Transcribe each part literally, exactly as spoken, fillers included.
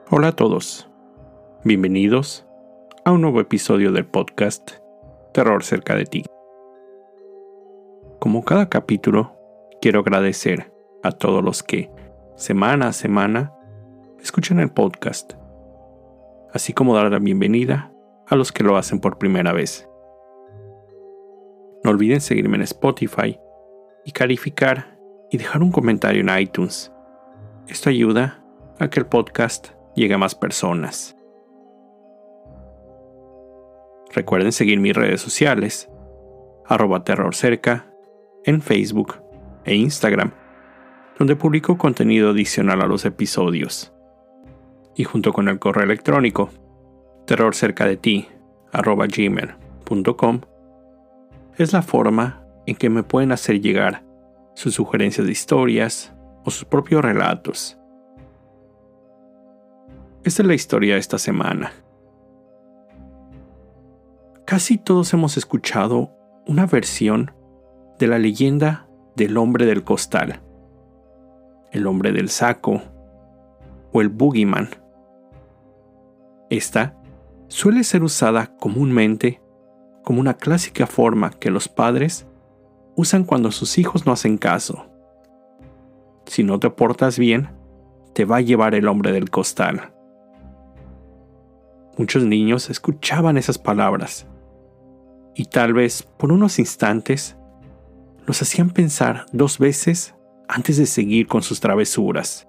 Hola a todos, bienvenidos a un nuevo episodio del podcast Terror cerca de ti. Como cada capítulo, quiero agradecer a todos los que, semana a semana, escuchan el podcast, así como dar la bienvenida a los que lo hacen por primera vez. No olviden seguirme en Spotify y calificar y dejar un comentario en iTunes. Esto ayuda a que el podcast llegue a más personas. Recuerden seguir mis redes sociales, arroba terrorcerca, en Facebook e Instagram, donde publico contenido adicional a los episodios. Y junto con el correo electrónico, terrorcercadeti, arroba gmail punto com, es la forma en que me pueden hacer llegar sus sugerencias de historias o sus propios relatos. Esta es la historia de esta semana. Casi todos hemos escuchado una versión de la leyenda del hombre del costal, el hombre del saco o el boogeyman. Esta suele ser usada comúnmente como una clásica forma que los padres usan cuando sus hijos no hacen caso. Si no te portas bien, te va a llevar el hombre del costal. Muchos niños escuchaban esas palabras y tal vez por unos instantes los hacían pensar dos veces antes de seguir con sus travesuras.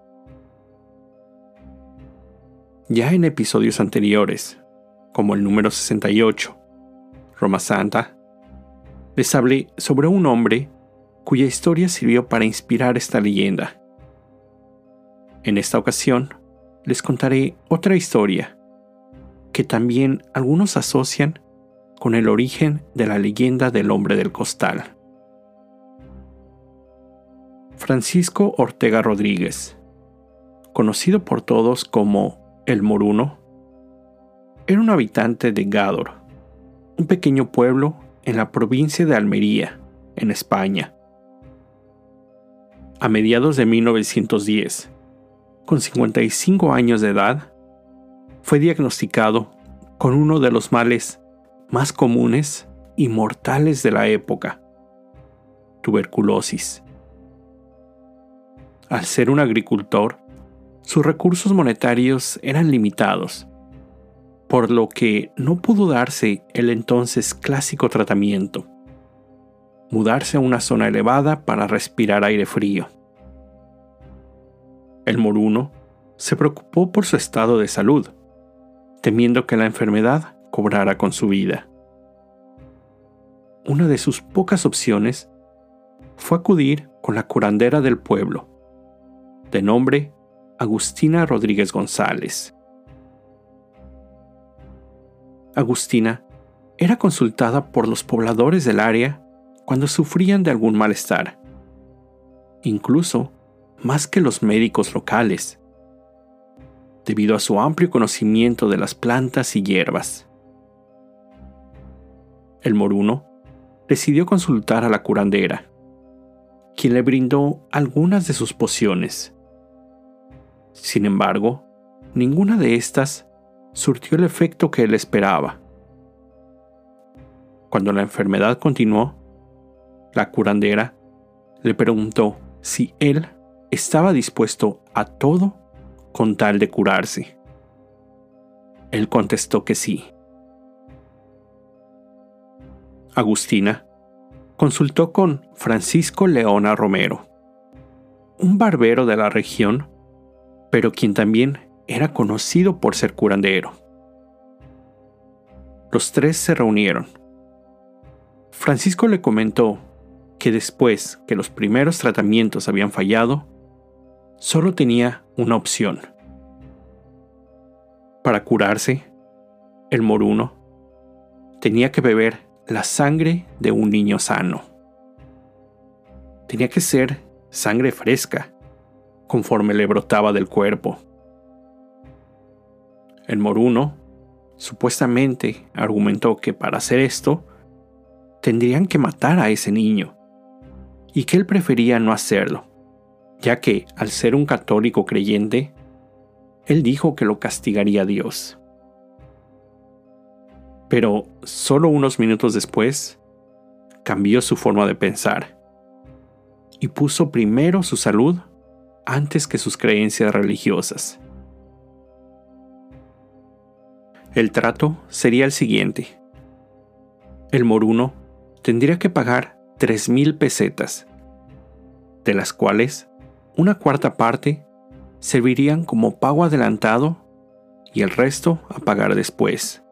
Ya en episodios anteriores, como el número sesenta y ocho, Roma Santa, les hablé sobre un hombre cuya historia sirvió para inspirar esta leyenda. En esta ocasión, les contaré otra historia que también algunos asocian con el origen de la leyenda del hombre del costal. Francisco Ortega Rodríguez, conocido por todos como El Moruno, era un habitante de Gádor, un pequeño pueblo en la provincia de Almería, en España. A mediados de mil novecientos diez, con cincuenta y cinco años de edad, fue diagnosticado con uno de los males más comunes y mortales de la época: tuberculosis. Al ser un agricultor, sus recursos monetarios eran limitados, por lo que no pudo darse el entonces clásico tratamiento: mudarse a una zona elevada para respirar aire frío. El moruno se preocupó por su estado de salud, temiendo que la enfermedad cobrara con su vida. Una de sus pocas opciones fue acudir con la curandera del pueblo, de nombre Agustina Rodríguez González. Agustina era consultada por los pobladores del área cuando sufrían de algún malestar, incluso más que los médicos locales, debido a su amplio conocimiento de las plantas y hierbas. El moruno decidió consultar a la curandera, quien le brindó algunas de sus pociones. Sin embargo, ninguna de estas surtió el efecto que él esperaba. Cuando la enfermedad continuó, la curandera le preguntó si él estaba dispuesto a todo con tal de curarse. Él contestó que sí. Agustina consultó con Francisco Leona Romero, un barbero de la región, pero quien también era conocido por ser curandero. Los tres se reunieron. Francisco le comentó que después que los primeros tratamientos habían fallado, solo tenía una opción. Para curarse, el moruno tenía que beber la sangre de un niño sano. Tenía que ser sangre fresca, conforme le brotaba del cuerpo. El moruno supuestamente argumentó que para hacer esto, tendrían que matar a ese niño, y que él prefería no hacerlo, ya que, al ser un católico creyente, él dijo que lo castigaría Dios. Pero solo unos minutos después, cambió su forma de pensar y puso primero su salud antes que sus creencias religiosas. El trato sería el siguiente. El moruno tendría que pagar tres mil pesetas, de las cuales una cuarta parte servirían como pago adelantado y el resto a pagar después.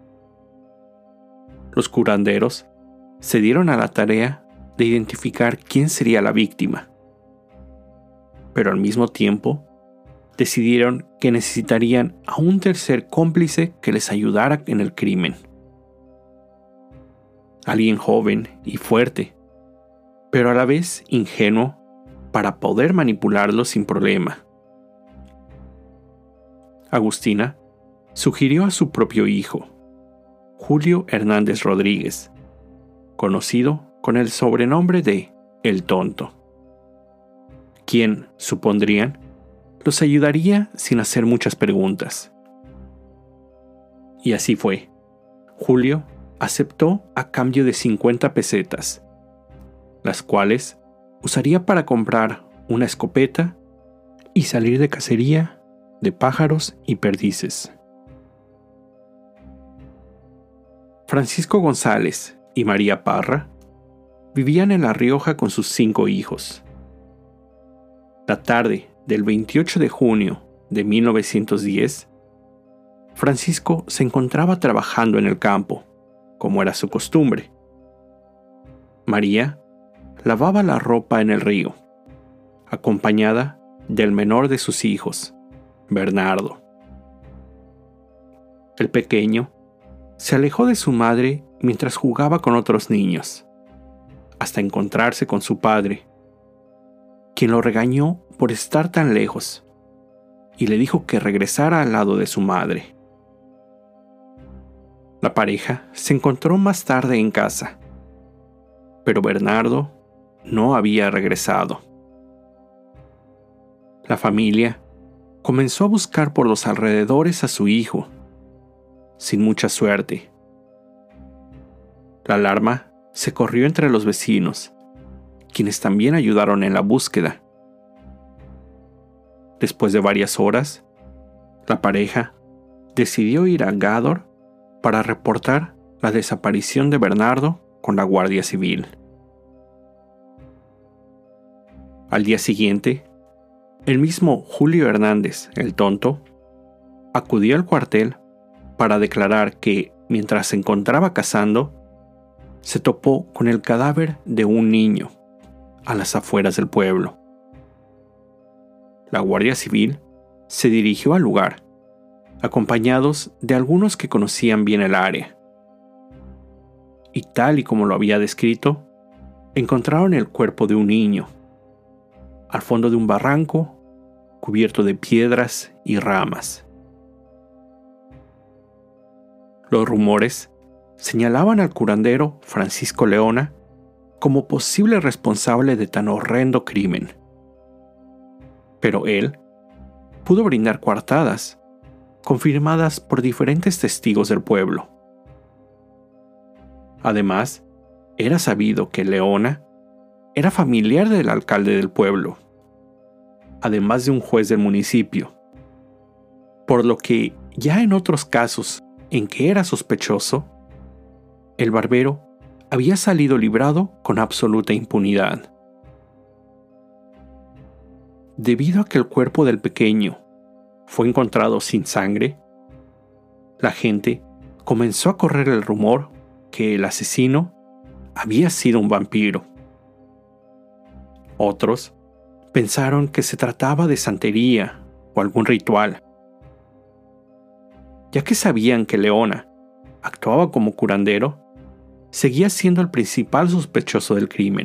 Los curanderos se dieron a la tarea de identificar quién sería la víctima, pero al mismo tiempo decidieron que necesitarían a un tercer cómplice que les ayudara en el crimen. Alguien joven y fuerte, pero a la vez ingenuo para poder manipularlo sin problema. Agustina sugirió a su propio hijo, Julio Hernández Rodríguez, conocido con el sobrenombre de El Tonto, quien, supondrían, los ayudaría sin hacer muchas preguntas. Y así fue. Julio aceptó a cambio de cincuenta pesetas, las cuales usaría para comprar una escopeta y salir de cacería de pájaros y perdices. Francisco González y María Parra vivían en La Rioja con sus cinco hijos. La tarde del veintiocho de junio de mil novecientos diez, Francisco se encontraba trabajando en el campo, como era su costumbre. María lavaba la ropa en el río, acompañada del menor de sus hijos, Bernardo. El pequeño se alejó de su madre mientras jugaba con otros niños, hasta encontrarse con su padre, quien lo regañó por estar tan lejos y le dijo que regresara al lado de su madre. La pareja se encontró más tarde en casa, pero Bernardo no había regresado. La familia comenzó a buscar por los alrededores a su hijo, sin mucha suerte. La alarma se corrió entre los vecinos, quienes también ayudaron en la búsqueda. Después de varias horas, la pareja decidió ir a Gádor para reportar la desaparición de Bernardo con la Guardia Civil. Al día siguiente, el mismo Julio Hernández, el Tonto, acudió al cuartel para declarar que, mientras se encontraba cazando, se topó con el cadáver de un niño a las afueras del pueblo. La Guardia Civil se dirigió al lugar, acompañados de algunos que conocían bien el área. Y tal y como lo había descrito, encontraron el cuerpo de un niño, al fondo de un barranco, cubierto de piedras y ramas. Los rumores señalaban al curandero Francisco Leona como posible responsable de tan horrendo crimen. Pero él pudo brindar coartadas, confirmadas por diferentes testigos del pueblo. Además, era sabido que Leona era familiar del alcalde del pueblo, además de un juez del municipio, por lo que ya en otros casos en que era sospechoso, el barbero había salido librado con absoluta impunidad. Debido a que el cuerpo del pequeño fue encontrado sin sangre, la gente comenzó a correr el rumor que el asesino había sido un vampiro. Otros pensaron que se trataba de santería o algún ritual, ya que sabían que Leona actuaba como curandero, seguía siendo el principal sospechoso del crimen.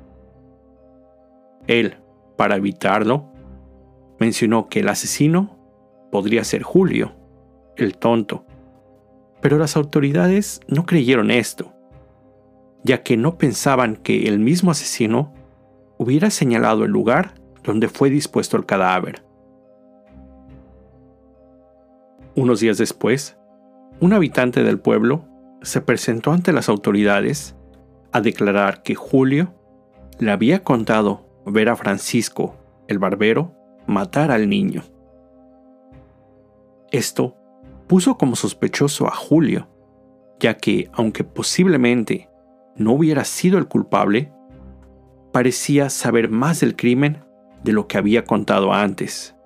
Él, para evitarlo, mencionó que el asesino podría ser Julio, el Tonto, pero las autoridades no creyeron esto, ya que no pensaban que el mismo asesino hubiera señalado el lugar donde fue dispuesto el cadáver. Unos días después, un habitante del pueblo se presentó ante las autoridades a declarar que Julio le había contado ver a Francisco, el barbero, matar al niño. Esto puso como sospechoso a Julio, ya que, aunque posiblemente no hubiera sido el culpable, parecía saber más del crimen de lo que había contado antes.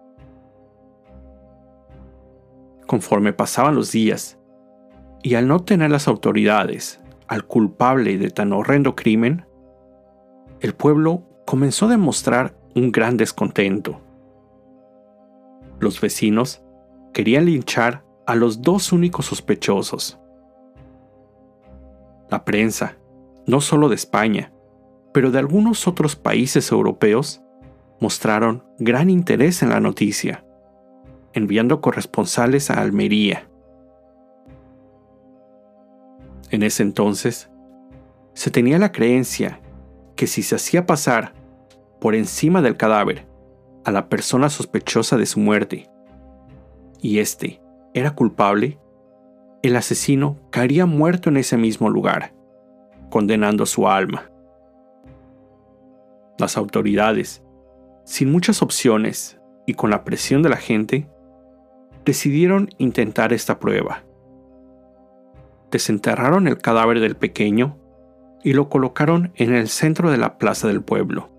Conforme pasaban los días, y al no tener las autoridades al culpable de tan horrendo crimen, el pueblo comenzó a demostrar un gran descontento. Los vecinos querían linchar a los dos únicos sospechosos. La prensa, no solo de España, pero de algunos otros países europeos, mostraron gran interés en la noticia, enviando corresponsales a Almería. En ese entonces, se tenía la creencia que si se hacía pasar por encima del cadáver a la persona sospechosa de su muerte, y éste era culpable, el asesino caería muerto en ese mismo lugar, condenando su alma. Las autoridades, sin muchas opciones y con la presión de la gente, decidieron intentar esta prueba. Desenterraron el cadáver del pequeño y lo colocaron en el centro de la plaza del pueblo.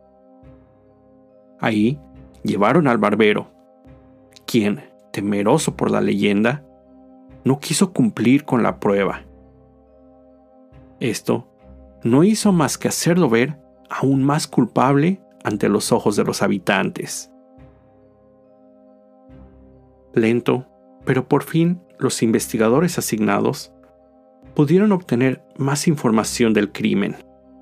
Ahí llevaron al barbero, quien, temeroso por la leyenda, no quiso cumplir con la prueba. Esto no hizo más que hacerlo ver aún más culpable ante los ojos de los habitantes. Lento, pero por fin los investigadores asignados pudieron obtener más información del crimen.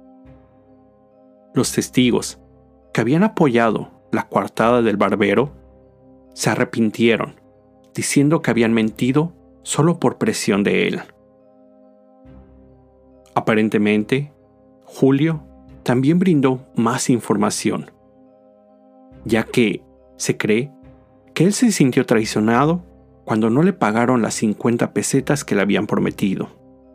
Los testigos que habían apoyado la coartada del barbero se arrepintieron, diciendo que habían mentido solo por presión de él. Aparentemente, Julio también brindó más información, ya que se cree que él se sintió traicionado cuando no le pagaron las cincuenta pesetas que le habían prometido.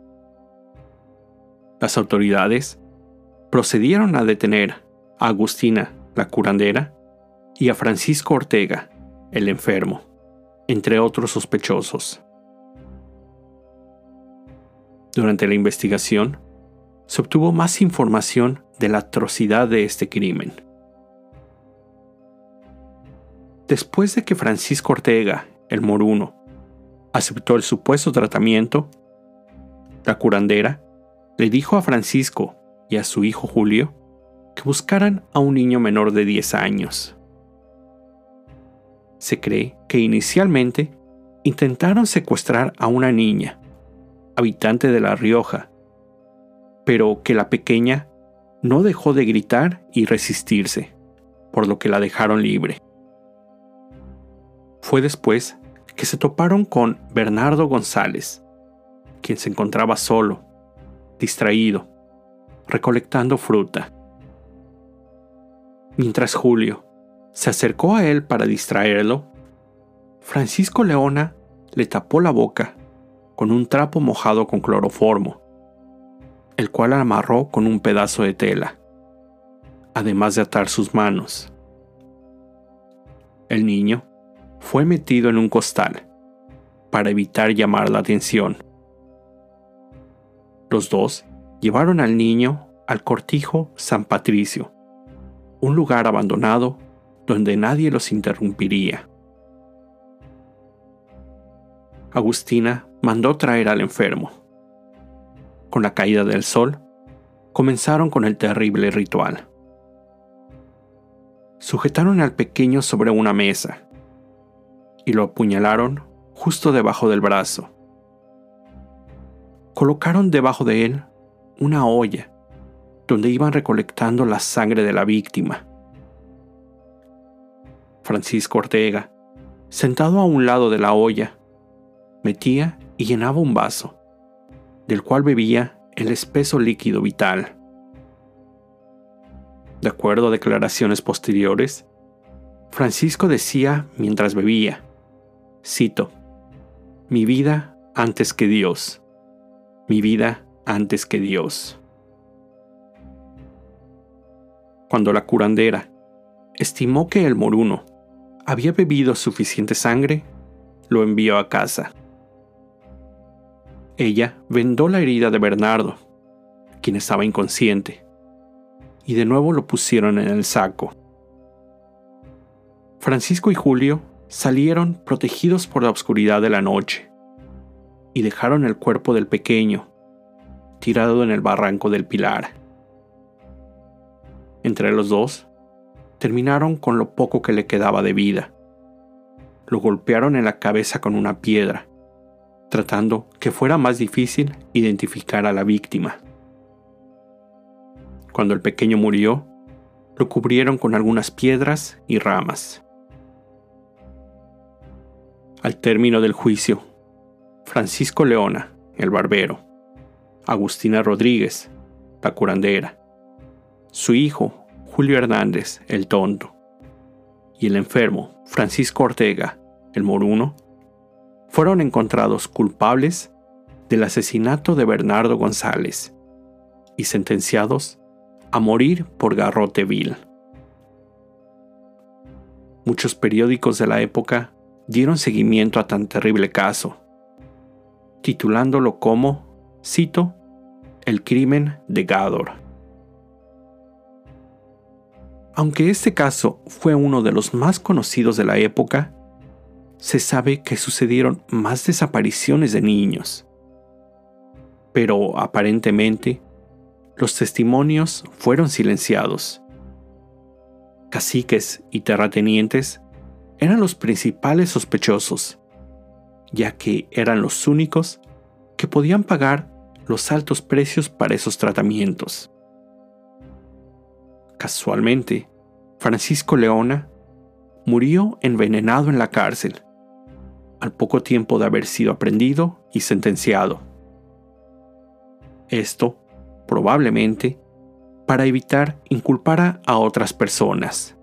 Las autoridades procedieron a detener a Agustina, la curandera, y a Francisco Ortega, el enfermo, entre otros sospechosos. Durante la investigación, se obtuvo más información de la atrocidad de este crimen. Después de que Francisco Ortega, el moruno, aceptó el supuesto tratamiento, la curandera le dijo a Francisco y a su hijo Julio que buscaran a un niño menor de diez años. Se cree que inicialmente intentaron secuestrar a una niña, habitante de La Rioja, pero que la pequeña no dejó de gritar y resistirse, por lo que la dejaron libre. Fue después que se toparon con Bernardo González, quien se encontraba solo, distraído, recolectando fruta. Mientras Julio se acercó a él para distraerlo, Francisco Leona le tapó la boca con un trapo mojado con cloroformo, el cual amarró con un pedazo de tela, además de atar sus manos. El niño fue metido en un costal para evitar llamar la atención. Los dos llevaron al niño al cortijo San Patricio, un lugar abandonado donde nadie los interrumpiría. Agustina mandó traer al enfermo. Con la caída del sol, comenzaron con el terrible ritual. Sujetaron al pequeño sobre una mesa y lo apuñalaron justo debajo del brazo. Colocaron debajo de él una olla donde iban recolectando la sangre de la víctima. Francisco Ortega, sentado a un lado de la olla, metía y llenaba un vaso, del cual bebía el espeso líquido vital. De acuerdo a declaraciones posteriores, Francisco decía mientras bebía, cito, Mi vida antes que Dios. Mi vida antes que Dios. Cuando la curandera estimó que el moruno había bebido suficiente sangre, lo envió a casa. Ella vendó la herida de Bernardo, quien estaba inconsciente, y de nuevo lo pusieron en el saco. Francisco y Julio salieron protegidos por la oscuridad de la noche y dejaron el cuerpo del pequeño tirado en el barranco del Pilar. Entre los dos, terminaron con lo poco que le quedaba de vida. Lo golpearon en la cabeza con una piedra, tratando que fuera más difícil identificar a la víctima. Cuando el pequeño murió, lo cubrieron con algunas piedras y ramas. Al término del juicio, Francisco Leona, el barbero, Agustina Rodríguez, la curandera, su hijo, Julio Hernández, el tonto, y el enfermo, Francisco Ortega, el moruno, fueron encontrados culpables del asesinato de Bernardo González y sentenciados a morir por garrote vil. Muchos periódicos de la época dieron seguimiento a tan terrible caso, titulándolo como, cito, el crimen de Gádor. Aunque este caso fue uno de los más conocidos de la época, se sabe que sucedieron más desapariciones de niños. Pero aparentemente, los testimonios fueron silenciados. Caciques y terratenientes eran los principales sospechosos, ya que eran los únicos que podían pagar los altos precios para esos tratamientos. Casualmente, Francisco Leona murió envenenado en la cárcel, al poco tiempo de haber sido aprehendido y sentenciado. Esto, probablemente, para evitar inculpar a otras personas.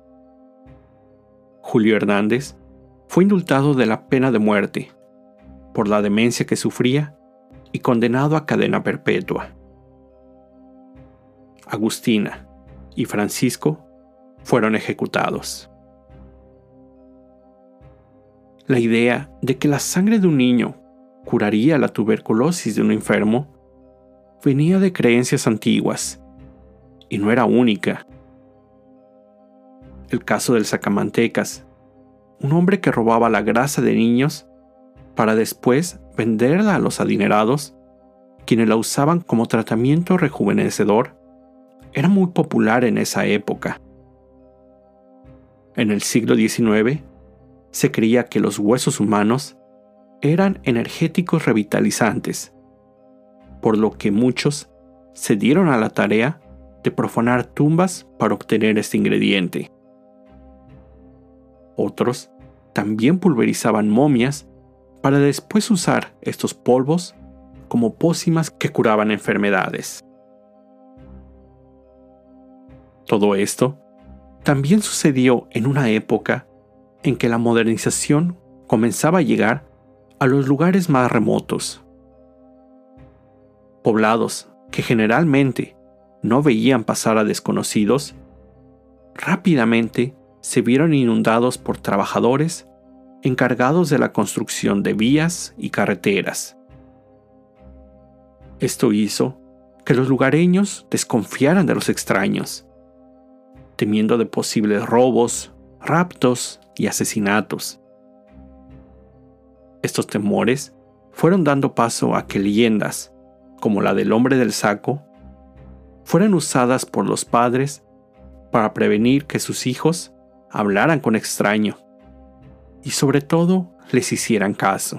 Julio Hernández fue indultado de la pena de muerte por la demencia que sufría y condenado a cadena perpetua. Agustina y Francisco fueron ejecutados. La idea de que la sangre de un niño curaría la tuberculosis de un enfermo venía de creencias antiguas y no era única. El caso del sacamantecas, un hombre que robaba la grasa de niños para después venderla a los adinerados, quienes la usaban como tratamiento rejuvenecedor, era muy popular en esa época. En el siglo diecinueve, se creía que los huesos humanos eran energéticos revitalizantes, por lo que muchos se dieron a la tarea de profanar tumbas para obtener este ingrediente. Otros también pulverizaban momias para después usar estos polvos como pócimas que curaban enfermedades. Todo esto también sucedió en una época en que la modernización comenzaba a llegar a los lugares más remotos. Poblados que generalmente no veían pasar a desconocidos, rápidamente se vieron inundados por trabajadores encargados de la construcción de vías y carreteras. Esto hizo que los lugareños desconfiaran de los extraños, temiendo de posibles robos, raptos y asesinatos. Estos temores fueron dando paso a que leyendas, como la del hombre del saco, fueran usadas por los padres para prevenir que sus hijos hablaran con extraños y sobre todo les hicieran caso.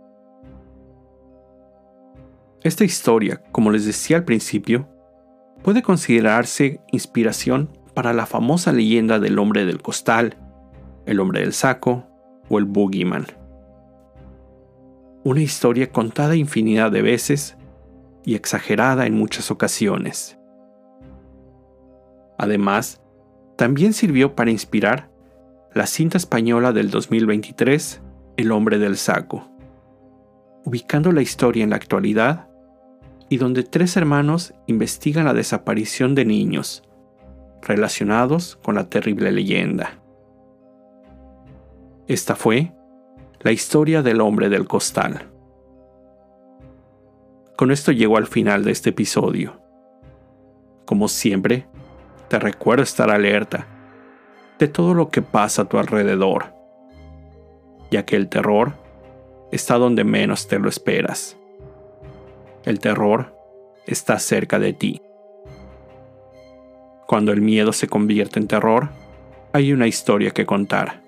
Esta historia, como les decía al principio, puede considerarse inspiración para la famosa leyenda del hombre del costal, el hombre del saco o el boogeyman. Una historia contada infinidad de veces y exagerada en muchas ocasiones. Además, también sirvió para inspirar la cinta española del dos mil veintitrés, El hombre del saco, ubicando la historia en la actualidad y donde tres hermanos investigan la desaparición de niños relacionados con la terrible leyenda. Esta fue la historia del hombre del costal. Con esto llego al final de este episodio. Como siempre, te recuerdo estar alerta de todo lo que pasa a tu alrededor, ya que el terror está donde menos te lo esperas. El terror está cerca de ti. Cuando el miedo se convierte en terror, hay una historia que contar.